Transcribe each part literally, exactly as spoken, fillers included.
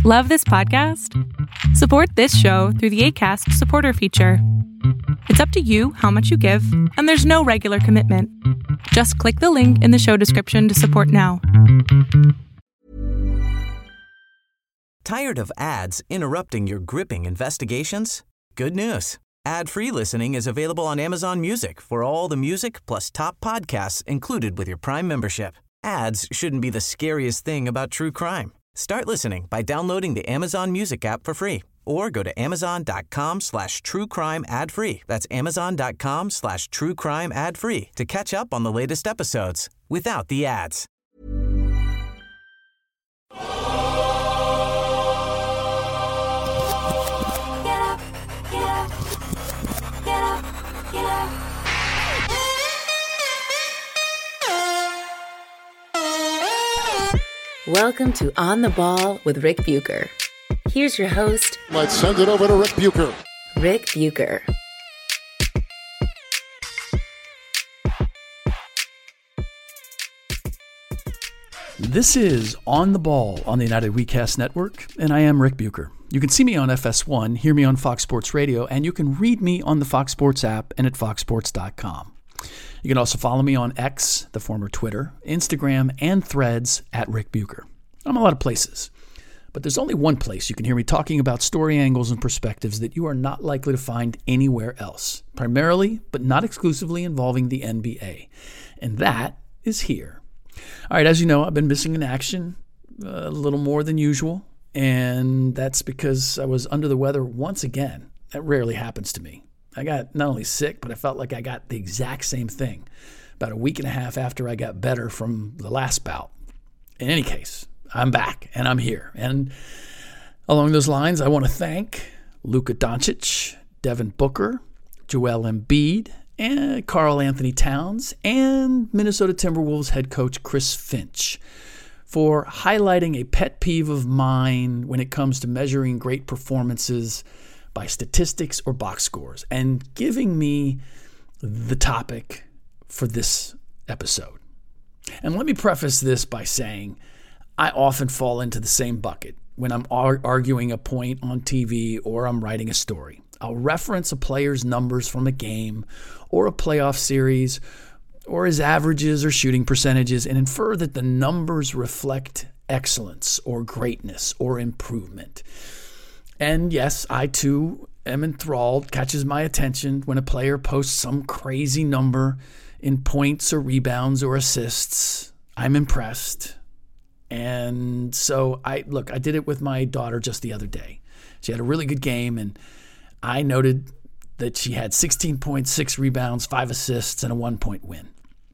Love this podcast? Support this show through the Acast supporter feature. It's up to you how much you give, and there's no regular commitment. Just click the link in the show description to support now. Tired of ads interrupting your gripping investigations? Good news. Ad-free listening is available on Amazon Music for all the music plus top podcasts included with your Prime membership. Ads shouldn't be the scariest thing about true crime. Start listening by downloading the Amazon Music app for free or go to amazon.com slash true crime ad free. That's amazon.com slash true crime ad free to catch up on the latest episodes without the ads. Welcome to On the Ball with Rick Bucher. Here's your host. Let's send it over to Rick Bucher. Rick Bucher. This is On the Ball on the United WeCast Network, and I am Rick Bucher. You can see me on F S one, hear me on Fox Sports Radio, and you can read me on the Fox Sports app and at fox sports dot com. You can also follow me on X, the former Twitter, Instagram, and Threads at Rick Bucher. I'm a lot of places, but there's only one place you can hear me talking about story angles and perspectives that you are not likely to find anywhere else, primarily, but not exclusively involving the N B A, and that is here. All right, as you know, I've been missing in action a little more than usual, and that's because I was under the weather once again. That rarely happens to me. I got not only sick, but I felt like I got the exact same thing about a week and a half after I got better from the last bout. In any case, I'm back and I'm here. And along those lines, I want to thank Luka Doncic, Devin Booker, Joel Embiid, and Karl Anthony Towns, and Minnesota Timberwolves head coach Chris Finch for highlighting a pet peeve of mine when it comes to measuring great performances by statistics or box scores, and giving me the topic for this episode. And let me preface this by saying I often fall into the same bucket when I'm ar- arguing a point on T V or I'm writing a story. I'll reference a player's numbers from a game or a playoff series or his averages or shooting percentages and infer that the numbers reflect excellence or greatness or improvement. And yes, I too am enthralled, catches my attention when a player posts some crazy number in points or rebounds or assists. I'm impressed. And so I look, I did it with my daughter just the other day. She had a really good game, and I noted that she had sixteen point six rebounds, five assists, and a one-point win.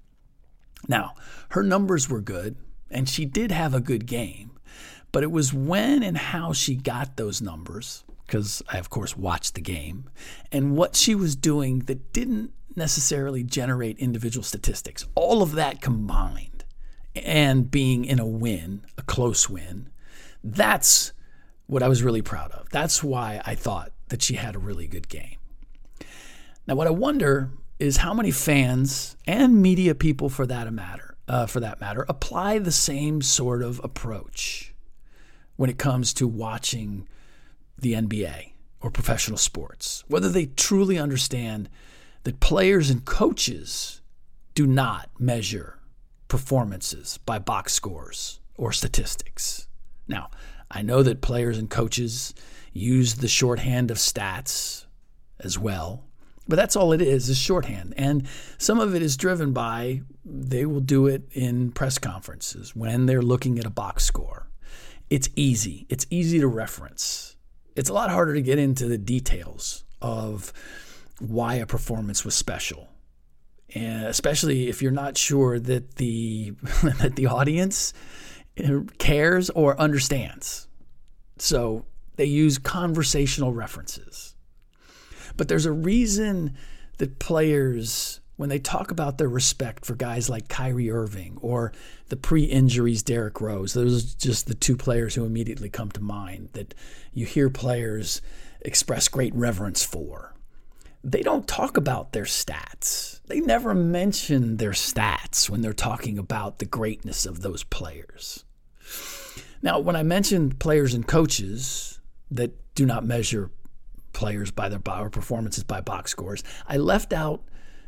Now, her numbers were good, and she did have a good game. But it was when and how she got those numbers, because I, of course, watched the game, and what she was doing that didn't necessarily generate individual statistics. All of that combined, and being in a win, a close win, that's what I was really proud of. That's why I thought that she had a really good game. Now, what I wonder is how many fans and media people, for that matter, uh, for that matter, apply the same sort of approach when it comes to watching the N B A or professional sports, whether they truly understand that players and coaches do not measure performances by box scores or statistics. Now, I know that players and coaches use the shorthand of stats as well, but that's all it is, is shorthand. And some of it is driven by, they will do it in press conferences when they're looking at a box score. It's easy. It's easy to reference. It's a lot harder to get into the details of why a performance was special, and especially if you're not sure that the that the audience cares or understands. So they use conversational references. But there's a reason that players, when they talk about their respect for guys like Kyrie Irving or the pre-injuries Derrick Rose, those are just the two players who immediately come to mind that you hear players express great reverence for. They don't talk about their stats. They never mention their stats when they're talking about the greatness of those players. Now, when I mentioned players and coaches that do not measure players by their or performances by box scores, I left out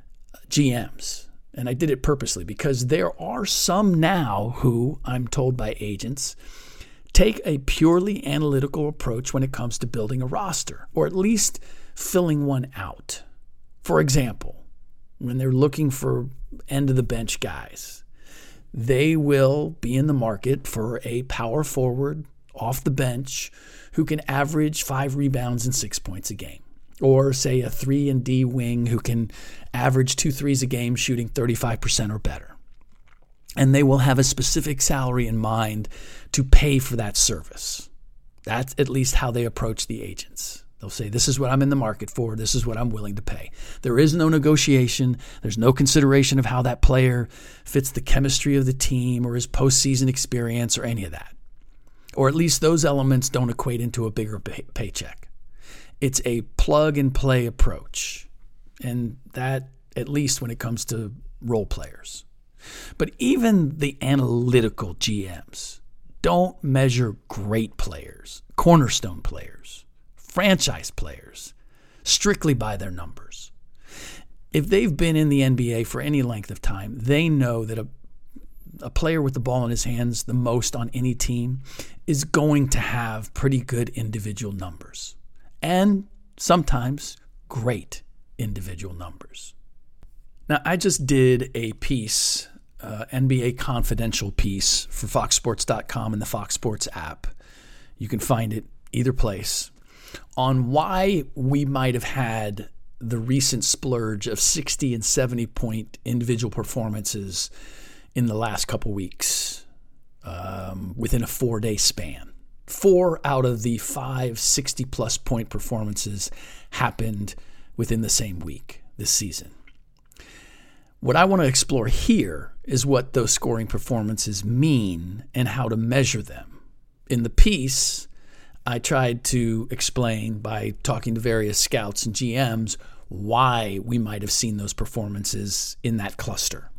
G Ms. And I did it purposely because there are some now who, I'm told by agents, take a purely analytical approach when it comes to building a roster, or at least filling one out. For example, when they're looking for end-of-the-bench guys, they will be in the market for a power forward off the bench who can average five rebounds and six points a game. Or say a three and D wing who can average two threes a game shooting thirty-five percent or better. And they will have a specific salary in mind to pay for that service. That's at least how they approach the agents. They'll say, this is what I'm in the market for. This is what I'm willing to pay. There is no negotiation. There's no consideration of how that player fits the chemistry of the team or his postseason experience or any of that. Or at least those elements don't equate into a bigger pay- paycheck. It's a plug-and-play approach, and that at least when it comes to role players. But even the analytical G Ms don't measure great players, cornerstone players, franchise players, strictly by their numbers. If they've been in the N B A for any length of time, they know that a, a player with the ball in his hands the most on any team is going to have pretty good individual numbers. And sometimes great individual numbers. Now, I just did a piece, uh, N B A Confidential piece for Fox Sports dot com and the Fox Sports app. You can find it either place, on why we might have had the recent splurge of sixty and seventy point individual performances in the last couple weeks um, within a four-day span. Four out of the five sixty-plus point performances happened within the same week this season. What I want to explore here is what those scoring performances mean and how to measure them. In the piece, I tried to explain by talking to various scouts and G Ms why we might have seen those performances in that cluster.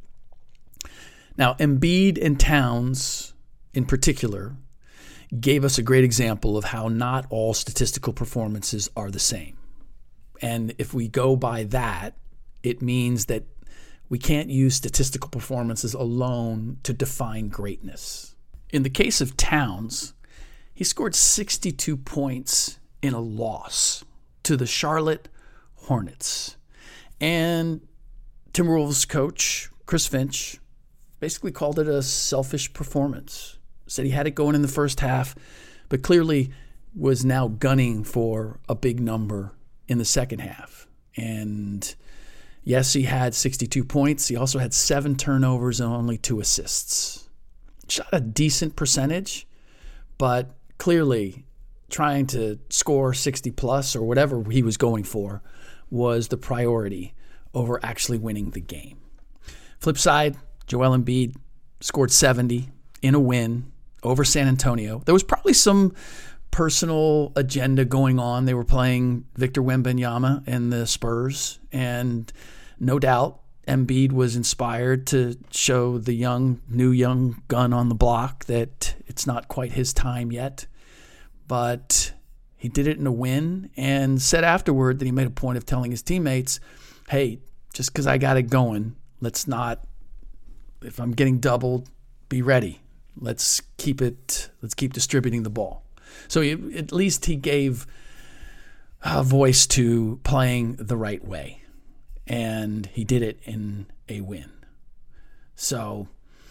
Now, Embiid and Towns in particular gave us a great example of how not all statistical performances are the same. And if we go by that, it means that we can't use statistical performances alone to define greatness. In the case of Towns, he scored sixty-two points in a loss to the Charlotte Hornets. And Timberwolves coach Chris Finch basically called it a selfish performance. Said he had it going in the first half, but clearly was now gunning for a big number in the second half. And yes, he had sixty-two points. He also had seven turnovers and only two assists. Shot a decent percentage, but clearly trying to score sixty plus or whatever he was going for was the priority over actually winning the game. Flip side, Joel Embiid scored seventy in a win over San Antonio. There was probably some personal agenda going on. They were playing Victor Wembanyama and the Spurs, and no doubt Embiid was inspired to show the young, new young gun on the block that it's not quite his time yet. But he did it in a win and said afterward that he made a point of telling his teammates, hey, just because I got it going, let's not, if I'm getting doubled, be ready. Let's keep it, let's keep distributing the ball. So he, at least he gave a voice to playing the right way. And he did it in a win. So,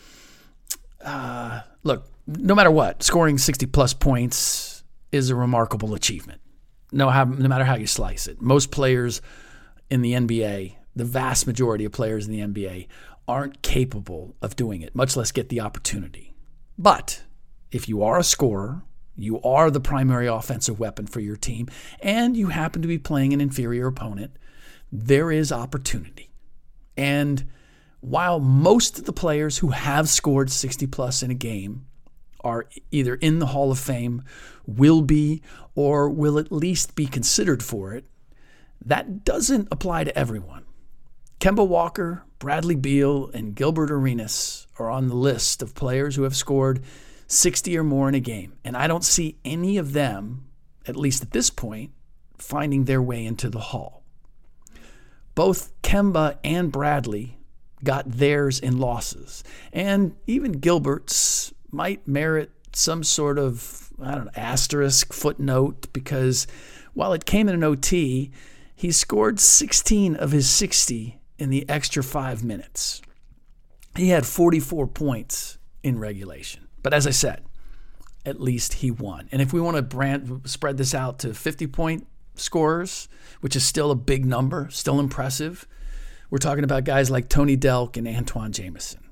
uh, look, no matter what, scoring sixty-plus points is a remarkable achievement. No, how, no matter how you slice it. Most players in the N B A, the vast majority of players in the N B A, aren't capable of doing it, much less get the opportunity. But if you are a scorer, you are the primary offensive weapon for your team, and you happen to be playing an inferior opponent, there is opportunity. And while most of the players who have scored sixty plus in a game are either in the Hall of Fame, will be, or will at least be considered for it, that doesn't apply to everyone. Kemba Walker, Bradley Beal, and Gilbert Arenas are on the list of players who have scored sixty or more in a game. And I don't see any of them, at least at this point, finding their way into the Hall. Both Kemba and Bradley got theirs in losses. And even Gilbert's might merit some sort of, I don't know, asterisk, footnote, because while it came in an O T, he scored sixteen of his sixty in the extra five minutes. He had forty-four points in regulation. But as I said, at least he won. And if we want to brand, spread this out to fifty-point scorers, which is still a big number, still impressive, we're talking about guys like Tony Delk and Antoine Jameson.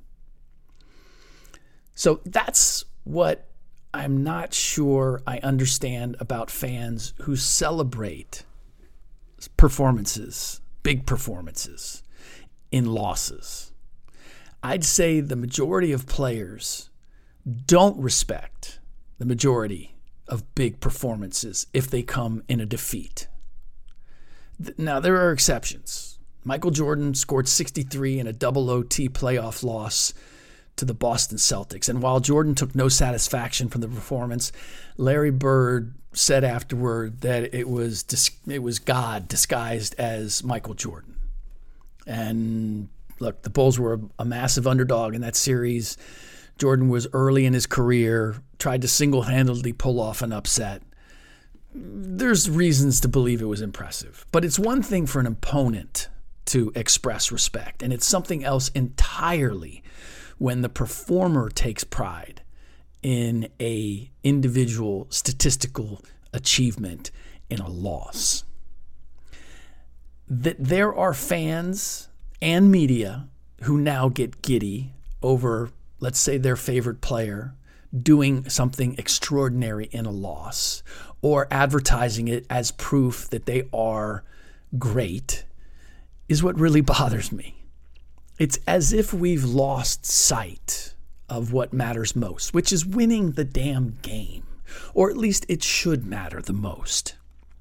So that's what I'm not sure I understand about fans who celebrate performances, big performances, in losses. I'd say the majority of players don't respect the majority of big performances if they come in a defeat. Now, there are exceptions. Michael Jordan scored sixty-three in a double O T playoff loss to the Boston Celtics. And while Jordan took no satisfaction from the performance, Larry Bird said afterward that it was it was God disguised as Michael Jordan. And look, the Bulls were a massive underdog in that series. Jordan was early in his career, tried to single-handedly pull off an upset. There's reasons to believe it was impressive. But it's one thing for an opponent to express respect, and it's something else entirely when the performer takes pride in a individual statistical achievement in a loss. That there are fans and media who now get giddy over, let's say, their favorite player doing something extraordinary in a loss, or advertising it as proof that they are great, is what really bothers me. It's as if we've lost sight of what matters most, which is winning the damn game, or at least it should matter the most.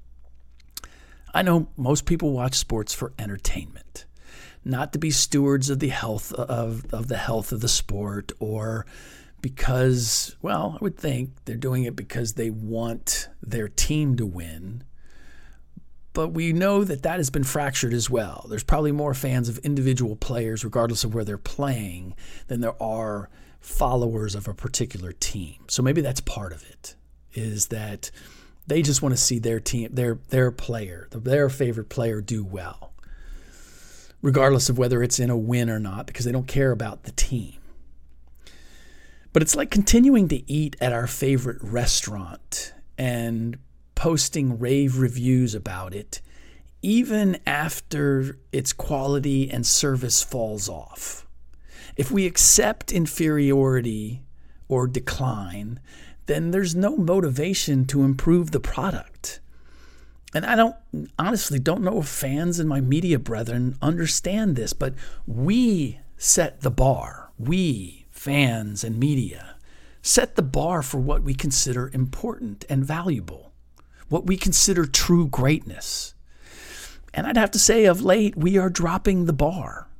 I know most people watch sports for entertainment, not to be stewards of the health of, of the health of the sport, or because, well, I would think they're doing it because they want their team to win. But we know that that has been fractured as well. There's probably more fans of individual players, regardless of where they're playing, than there are followers of a particular team. So maybe that's part of it, is that they just want to see their team, their their player, their favorite player do well, regardless of whether it's in a win or not, because they don't care about the team. But it's like continuing to eat at our favorite restaurant and posting rave reviews about it, even after its quality and service falls off. If we accept inferiority or decline, then there's no motivation to improve the product. And I don't honestly don't know if fans and my media brethren understand this, but we set the bar. We, fans and media, set the bar for what we consider important and valuable, what we consider true greatness. And I'd have to say, of late, we are dropping the bar.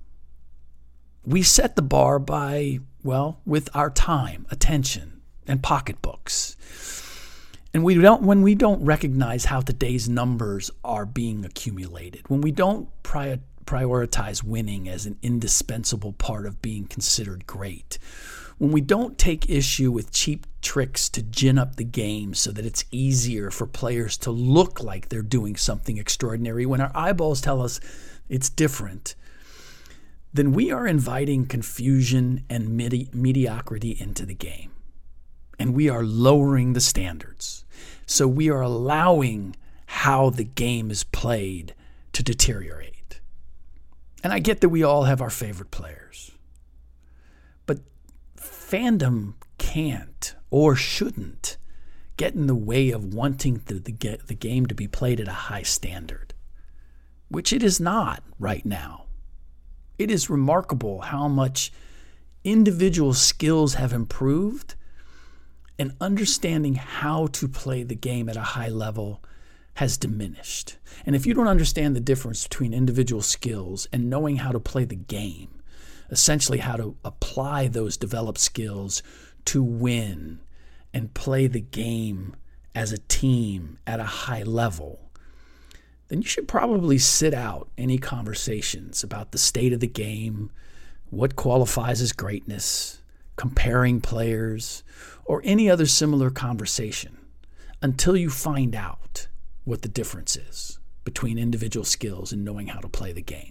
We set the bar by, well, with our time, attention, and pocketbooks. And we don't, when we don't recognize how today's numbers are being accumulated, when we don't prior, prioritize winning as an indispensable part of being considered great, when we don't take issue with cheap tricks to gin up the game so that it's easier for players to look like they're doing something extraordinary when our eyeballs tell us it's different, then we are inviting confusion and medi- mediocrity into the game. And we are lowering the standards. So we are allowing how the game is played to deteriorate. And I get that we all have our favorite players. But fandom can't or shouldn't get in the way of wanting the, the, the game to be played at a high standard, which it is not right now. It is remarkable how much individual skills have improved, and understanding how to play the game at a high level has diminished. And if you don't understand the difference between individual skills and knowing how to play the game, essentially how to apply those developed skills to win and play the game as a team at a high level, then you should probably sit out any conversations about the state of the game, what qualifies as greatness, comparing players, or any other similar conversation until you find out what the difference is between individual skills and knowing how to play the game.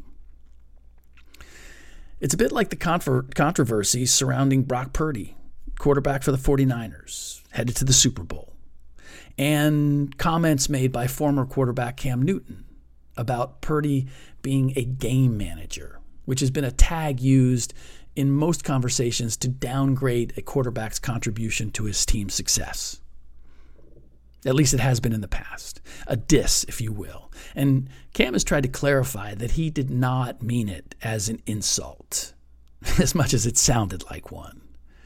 It's a bit like the confer- controversy surrounding Brock Purdy, quarterback for the 49ers, headed to the Super Bowl, and comments made by former quarterback Cam Newton about Purdy being a game manager, which has been a tag used in most conversations to downgrade a quarterback's contribution to his team's success. At least it has been in the past. A diss, if you will. And Cam has tried to clarify that he did not mean it as an insult, as much as it sounded like one.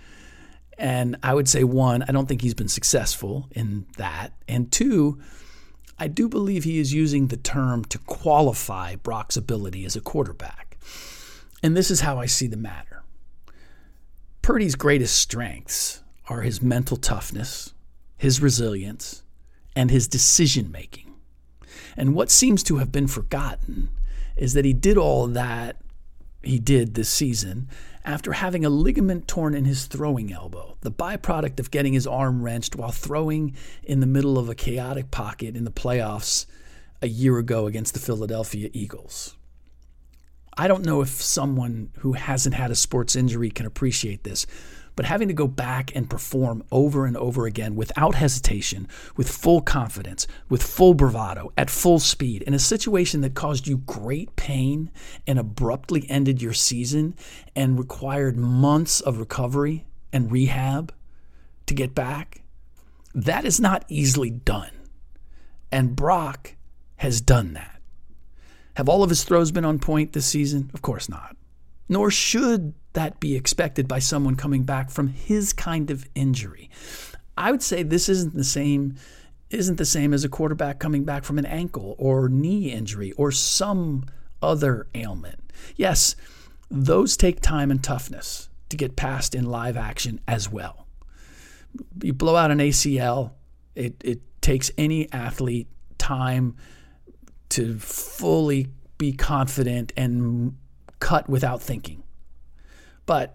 And I would say, one, I don't think he's been successful in that. And two, I do believe he is using the term to qualify Brock's ability as a quarterback. And this is how I see the matter. Purdy's greatest strengths are his mental toughness, his resilience, and his decision-making. And what seems to have been forgotten is that he did all that he did this season after having a ligament torn in his throwing elbow, the byproduct of getting his arm wrenched while throwing in the middle of a chaotic pocket in the playoffs a year ago against the Philadelphia Eagles. I don't know if someone who hasn't had a sports injury can appreciate this, but having to go back and perform over and over again without hesitation, with full confidence, with full bravado, at full speed, in a situation that caused you great pain and abruptly ended your season and required months of recovery and rehab to get back, that is not easily done. And Brock has done that. Have all of his throws been on point this season? Of course not. Nor should that be expected by someone coming back from his kind of injury. I would say this isn't the same isn't the same as a quarterback coming back from an ankle or knee injury or some other ailment. Yes, those take time and toughness to get past in live action as well. You blow out an A C L, it, it takes any athlete time to fully be confident and cut without thinking. But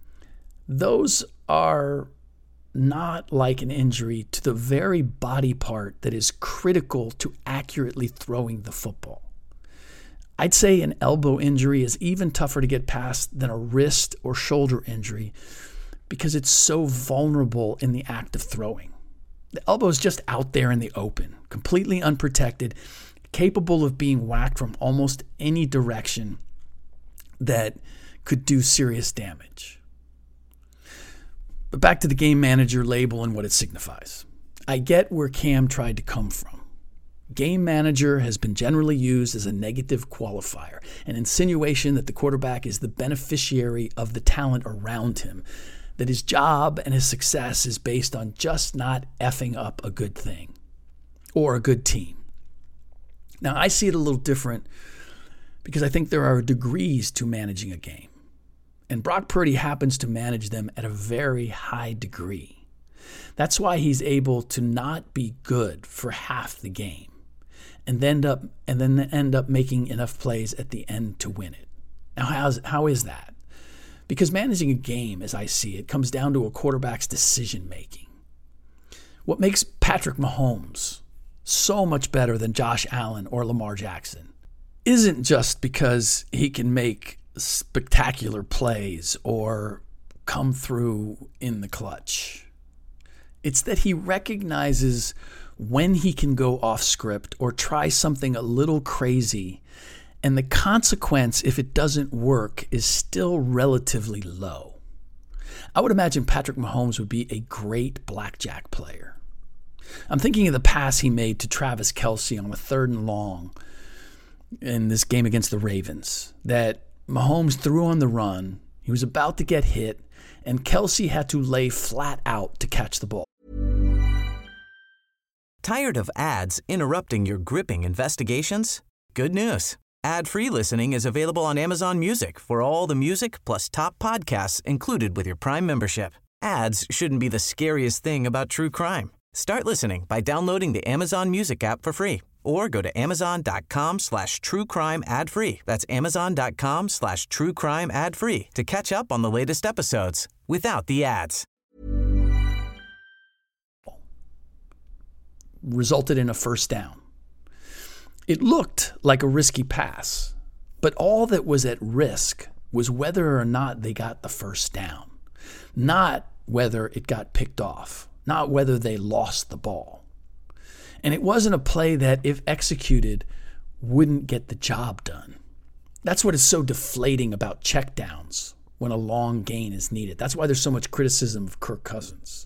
those are not like an injury to the very body part that is critical to accurately throwing the football. I'd say an elbow injury is even tougher to get past than a wrist or shoulder injury because it's so vulnerable in the act of throwing. The elbow is just out there in the open, completely unprotected, capable of being whacked from almost any direction that could do serious damage. But back to the game manager label and what it signifies. I get where Cam tried to come from. Game manager has been generally used as a negative qualifier, an insinuation that the quarterback is the beneficiary of the talent around him, that his job and his success is based on just not effing up a good thing or a good team. Now, I see it a little different because I think there are degrees to managing a game. And Brock Purdy happens to manage them at a very high degree. That's why he's able to not be good for half the game and then end up, and then end up making enough plays at the end to win it. Now, how's, how is that? Because managing a game, as I see it, comes down to a quarterback's decision-making. What makes Patrick Mahomes so much better than Josh Allen or Lamar Jackson isn't just because he can make spectacular plays or come through in the clutch. It's that he recognizes when he can go off script or try something a little crazy, and the consequence, if it doesn't work, is still relatively low. I would imagine Patrick Mahomes would be a great blackjack player. I'm thinking of the pass he made to Travis Kelce on a third and long in this game against the Ravens that Mahomes threw on the run. He was about to get hit, and Kelce had to lay flat out to catch the ball. Tired of ads interrupting your gripping investigations? Good news. Ad-free listening is available on Amazon Music for all the music plus top podcasts included with your Prime membership. Ads shouldn't be the scariest thing about true crime. Start listening by downloading the Amazon Music app for free or go to amazon.com slash true crime ad free. That's amazon.com slash true crime ad free to catch up on the latest episodes without the ads. Resulted in a first down. It looked like a risky pass, but all that was at risk was whether or not they got the first down, not whether it got picked off, not whether they lost the ball. And it wasn't a play that, if executed, wouldn't get the job done. That's what is so deflating about checkdowns when a long gain is needed. That's why there's so much criticism of Kirk Cousins.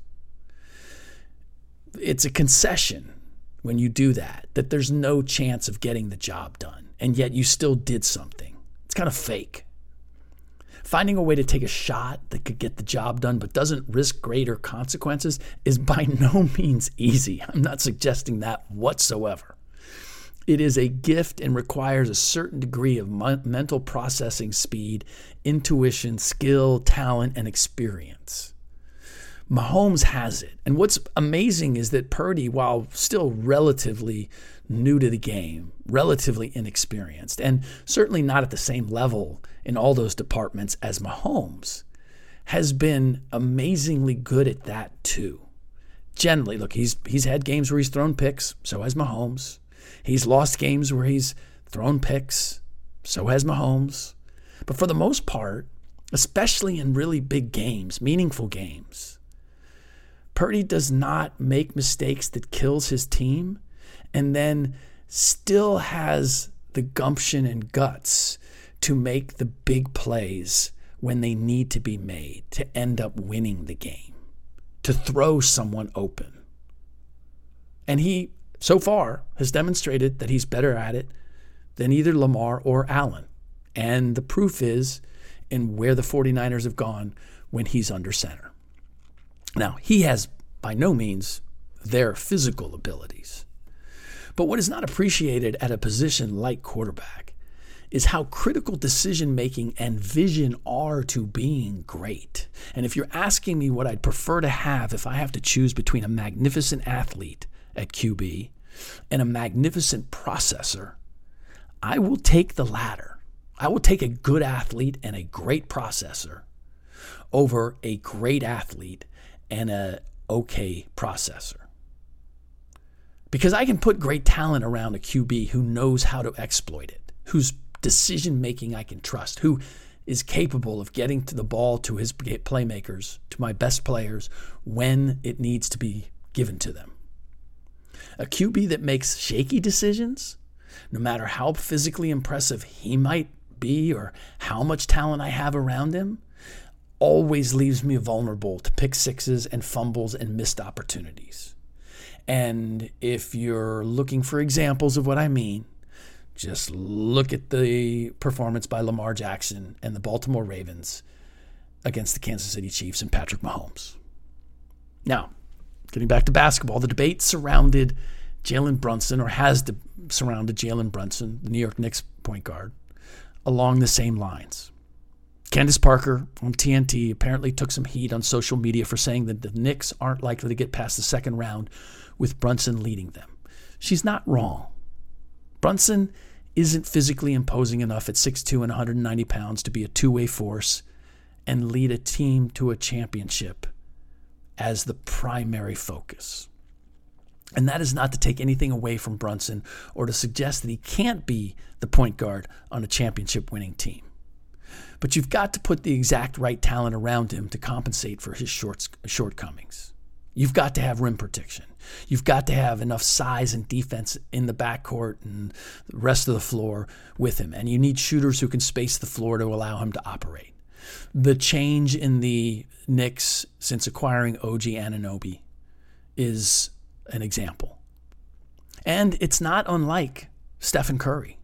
It's a concession when you do that, that there's no chance of getting the job done, and yet you still did something. It's kind of fake. Finding a way to take a shot that could get the job done but doesn't risk greater consequences is by no means easy. I'm not suggesting that whatsoever. It is a gift and requires a certain degree of mental processing speed, intuition, skill, talent, and experience. Mahomes has it. And what's amazing is that Purdy, while still relatively new to the game, relatively inexperienced, and certainly not at the same level in all those departments as Mahomes, has been amazingly good at that too. Generally, look, he's he's had games where he's thrown picks, so has Mahomes. He's lost games where he's thrown picks, so has Mahomes. But for the most part, especially in really big games, meaningful games, Purdy does not make mistakes that kills his team and then still has the gumption and guts to make the big plays when they need to be made to end up winning the game, to throw someone open. And he, so far, has demonstrated that he's better at it than either Lamar or Allen. And the proof is in where the 49ers have gone when he's under center. Now, he has by no means their physical abilities. But what is not appreciated at a position like quarterback is how critical decision-making and vision are to being great. And if you're asking me what I'd prefer to have if I have to choose between a magnificent athlete at Q B and a magnificent processor, I will take the latter. I will take a good athlete and a great processor over a great athlete and a okay processor. Because I can put great talent around a Q B who knows how to exploit it, whose decision-making I can trust, who is capable of getting to the ball to his playmakers, to my best players, when it needs to be given to them. A Q B that makes shaky decisions, no matter how physically impressive he might be or how much talent I have around him, always leaves me vulnerable to pick sixes and fumbles and missed opportunities. And if you're looking for examples of what I mean, just look at the performance by Lamar Jackson and the Baltimore Ravens against the Kansas City Chiefs and Patrick Mahomes. Now, getting back to basketball, the debate surrounded Jalen Brunson, or has de- surrounded Jalen Brunson, the New York Knicks point guard, along the same lines. Candace Parker from T N T apparently took some heat on social media for saying that the Knicks aren't likely to get past the second round with Brunson leading them. She's not wrong. Brunson isn't physically imposing enough at six foot two and one hundred ninety pounds to be a two-way force and lead a team to a championship as the primary focus. And that is not to take anything away from Brunson or to suggest that he can't be the point guard on a championship-winning team. But you've got to put the exact right talent around him to compensate for his short, shortcomings. You've got to have rim protection. You've got to have enough size and defense in the backcourt and the rest of the floor with him. And you need shooters who can space the floor to allow him to operate. The change in the Knicks since acquiring O G Anunoby is an example. And it's not unlike Stephen Curry.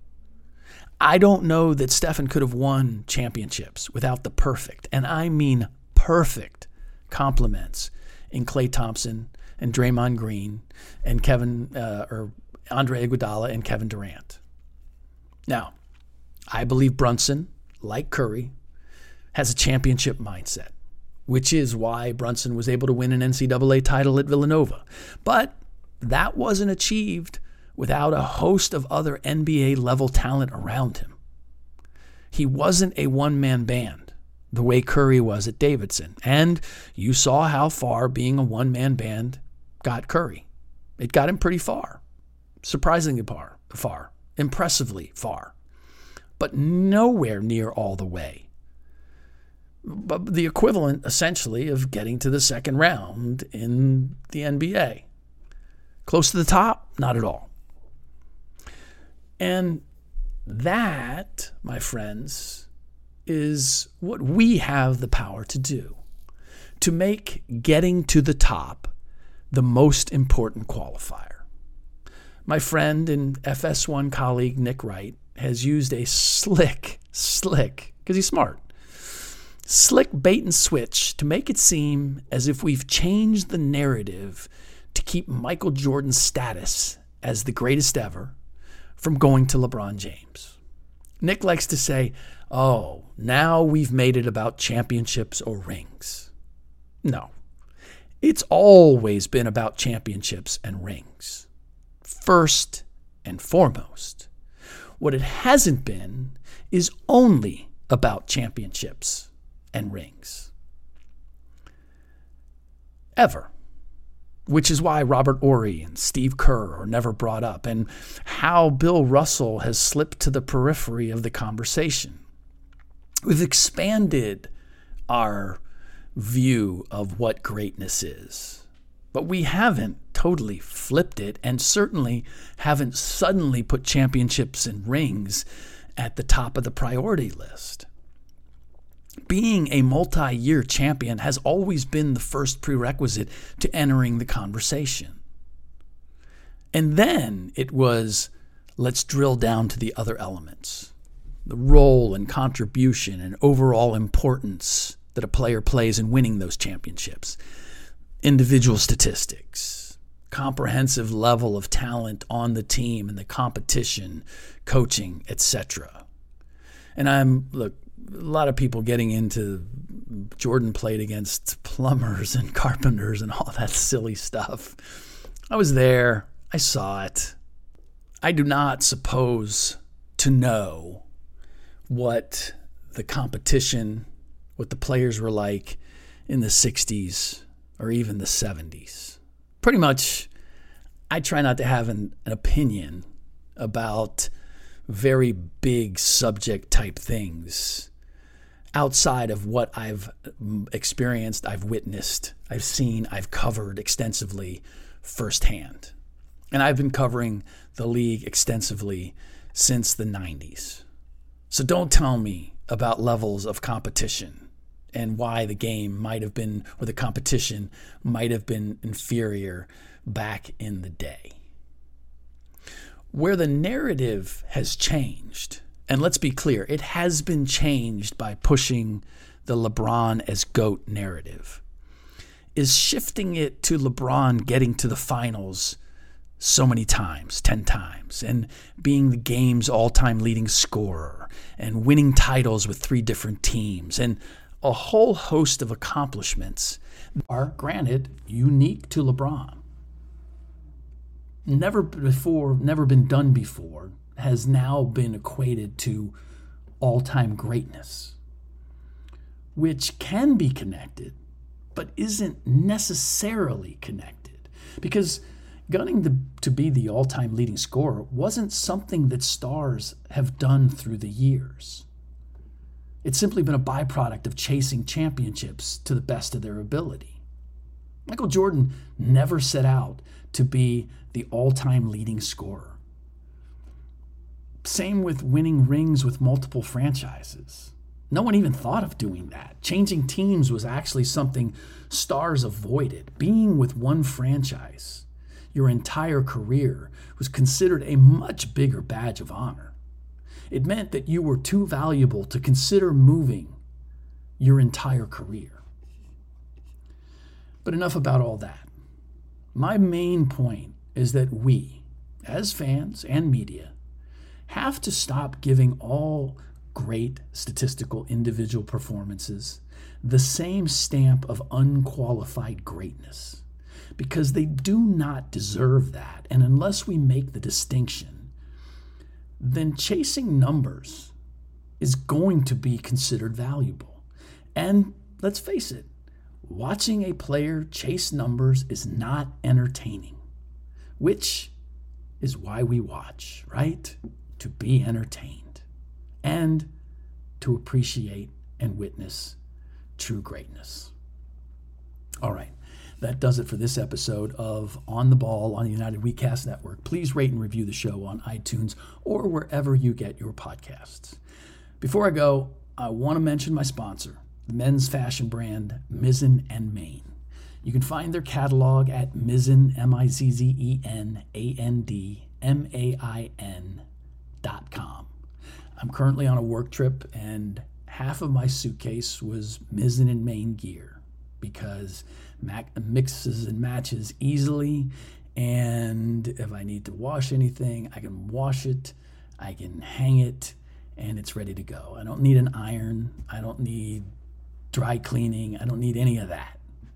I don't know that Stephen could have won championships without the perfect, and I mean perfect, compliments in Klay Thompson and Draymond Green and Kevin uh, or Andre Iguodala and Kevin Durant. Now, I believe Brunson, like Curry, has a championship mindset. which is why Brunson was able to win an N C double A title at Villanova. But that wasn't achieved without a host of other N B A-level talent around him. He wasn't a one-man band the way Curry was at Davidson. And you saw how far being a one-man band got Curry. It got him pretty far. Surprisingly far. far. Impressively far. But nowhere near all the way. But the equivalent, essentially, of getting to the second round in the N B A. Close to the top? Not at all. And that, my friends, is what we have the power to do. To make getting to the top the most important qualifier. My friend and F S one colleague Nick Wright has used a slick, slick, because he's smart, slick bait and switch to make it seem as if we've changed the narrative to keep Michael Jordan's status as the greatest ever from going to LeBron James. Nick likes to say, oh, now we've made it about championships or rings. No, it's always been about championships and rings. First and foremost. What it hasn't been is only about championships and rings. Ever. Which is why Robert Horry and Steve Kerr are never brought up, and how Bill Russell has slipped to the periphery of the conversation. We've expanded our view of what greatness is, but we haven't totally flipped it, and certainly haven't suddenly put championships and rings at the top of the priority list. Being a multi-year champion has always been the first prerequisite to entering the conversation. And then it was, let's drill down to the other elements. The role and contribution and overall importance that a player plays in winning those championships. Individual statistics, comprehensive level of talent on the team and the competition, coaching, et cetera. And I'm, look, a lot of people getting into Jordan played against plumbers and carpenters and all that silly stuff. I was there. I saw it. I do not suppose to know what the competition, what the players were like in the sixties or even the seventies. Pretty much, I try not to have an, an opinion about very big subject type things outside of what I've experienced, I've witnessed, I've seen, I've covered extensively firsthand. And I've been covering the league extensively since the nineties. So don't tell me about levels of competition and why the game might have been, or the competition might have been inferior back in the day. Where the narrative has changed, and let's be clear, it has been changed by pushing the LeBron as GOAT narrative, is shifting it to LeBron getting to the finals so many times, ten times, and being the game's all-time leading scorer, and winning titles with three different teams, and a whole host of accomplishments are, granted, unique to LeBron. Never before, never been done before, has now been equated to all-time greatness, which can be connected, but isn't necessarily connected. Because gunning the, to be the all-time leading scorer wasn't something that stars have done through the years. It's simply been a byproduct of chasing championships to the best of their ability. Michael Jordan never set out to be the all-time leading scorer. Same with winning rings with multiple franchises. No one even thought of doing that. Changing teams was actually something stars avoided. Being with one franchise your entire career was considered a much bigger badge of honor. It meant that you were too valuable to consider moving your entire career. But enough about all that. My main point is that we, as fans and media, have to stop giving all great statistical individual performances the same stamp of unqualified greatness, because they do not deserve that. And unless we make the distinction, then chasing numbers is going to be considered valuable. And let's face it, watching a player chase numbers is not entertaining, which is why we watch, right? To be entertained and to appreciate and witness true greatness. All right, that does it for this episode of On the Ball on the United WeCast Network. Please rate and review the show on iTunes or wherever you get your podcasts. Before I go, I want to mention my sponsor, the men's fashion brand Mizzen and Main. You can find their catalog at Mizzen, M I Z Z E N A N D M A I N dot com. I'm currently on a work trip, and half of my suitcase was Mizzen and Main gear because Mac mixes and matches easily, and if I need to wash anything, I can wash it, I can hang it, and it's ready to go. I don't need an iron. I don't need dry cleaning. I don't need any of that.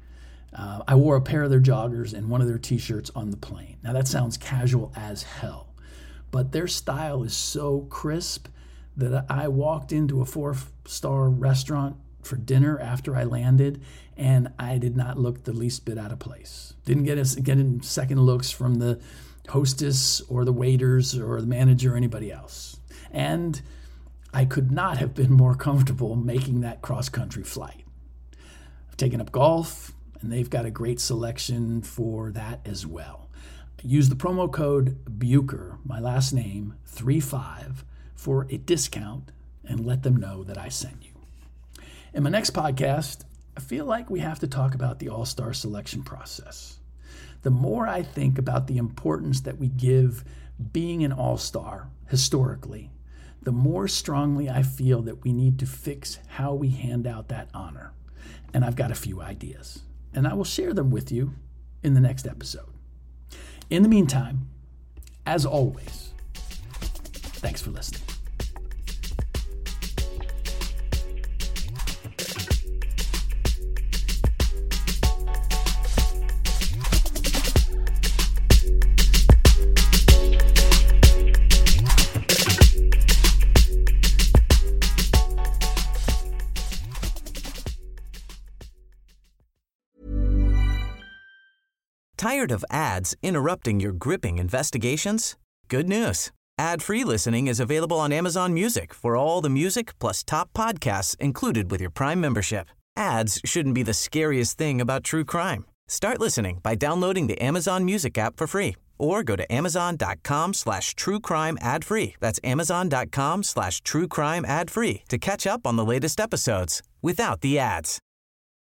Uh, I wore a pair of their joggers and one of their t-shirts on the plane. Now that sounds casual as hell, but their style is so crisp that I walked into a four-star restaurant for dinner after I landed, and I did not look the least bit out of place. Didn't get a, get in second looks from the hostess or the waiters or the manager or anybody else. And I could not have been more comfortable making that cross-country flight. I've taken up golf, and they've got a great selection for that as well. Use the promo code Bucher, my last name, three five, for a discount, and let them know that I sent you. In my next podcast, I feel like we have to talk about the All-Star selection process. The more I think about the importance that we give being an All-Star historically, the more strongly I feel that we need to fix how we hand out that honor. And I've got a few ideas, and I will share them with you in the next episode. In the meantime, as always, thanks for listening. Tired of ads interrupting your gripping investigations? Good news. Ad-free listening is available on Amazon Music for all the music plus top podcasts included with your Prime membership. Ads shouldn't be the scariest thing about true crime. Start listening by downloading the Amazon Music app for free or go to amazon.com slash true crime ad free. That's amazon.com slash true crime ad free to catch up on the latest episodes without the ads.